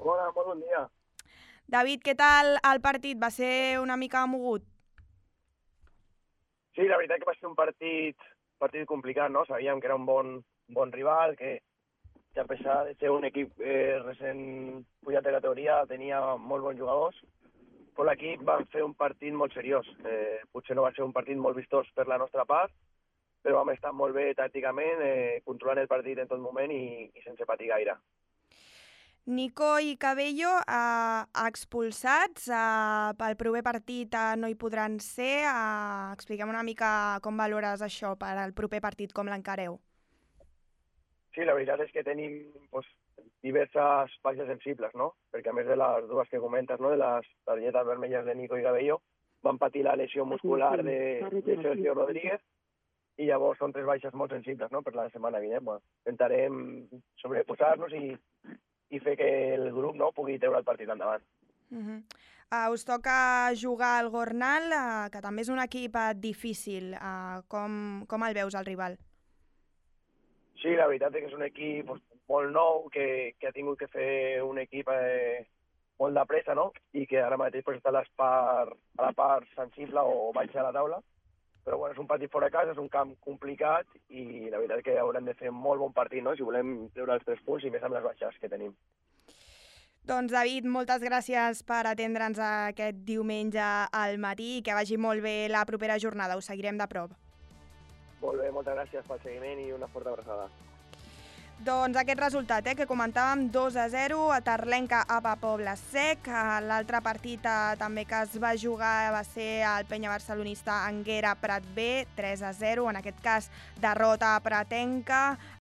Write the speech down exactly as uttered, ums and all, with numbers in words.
Hola, molt bon dia. David, què tal el partit? Va ser una mica mogut? Sí, la veritat que va ser un partit, partit complicat, no? Sabíem que era un bon, bon rival, que, que a pesar de ser un equip eh, recent pujat de categoria, tenia molt bons jugadors, però l'equip va fer un partit molt seriós. Eh, potser no va ser un partit molt vistós per la nostra part, però vam estar molt bé tàcticament, eh, controlant el partit en tot moment i, i sense patir gaire. Nico i Cabello eh, expulsats, eh, pel proper partit eh, no hi podran ser. Eh, expliquem una mica com valores això per al proper partit, com l'encareu. Sí, la veritat és que tenim pues, diverses baixes sensibles, no? Perquè a més de les dues que comentes, no? De les targetes vermelles de Nico i Cabello, van patir la lesió muscular de, de Sergio Rodríguez i llavors són tres baixes molt sensibles, no? Per la setmana vinent. Bueno, intentarem sobreposar-nos i, i fer que el grup, no, pugui treure el partit endavant. Uh -huh. uh, us toca jugar al Gornal, uh, que també és un equip uh, difícil. Uh, com, com el veus, el rival? Sí, la veritat és que és un equip pues, molt nou, que, que ha tingut que fer un equip eh, molt de pressa, no? I que ara mateix pues, està a, les part, a la part sensible o baixa de la taula. Però bueno, és un partit fora de casa, és un camp complicat i la veritat és que haurem de fer molt bon partit, no? Si volem treure els tres punts i més amb les baixes que tenim. Doncs David, moltes gràcies per atendre'ns aquest diumenge al matí i que vagi molt bé la propera jornada. Us seguirem de prop. Molt bé, moltes gràcies pel seguiment i una forta abraçada. Doncs aquest resultat, eh, que comentàvem, dos a zero, a Terlenca A P A Poble Sec. L'altre partit eh, també que es va jugar va ser el Penya Barcelonista Anguera Prat B, tres a zero, en aquest cas derrota a Pratenca.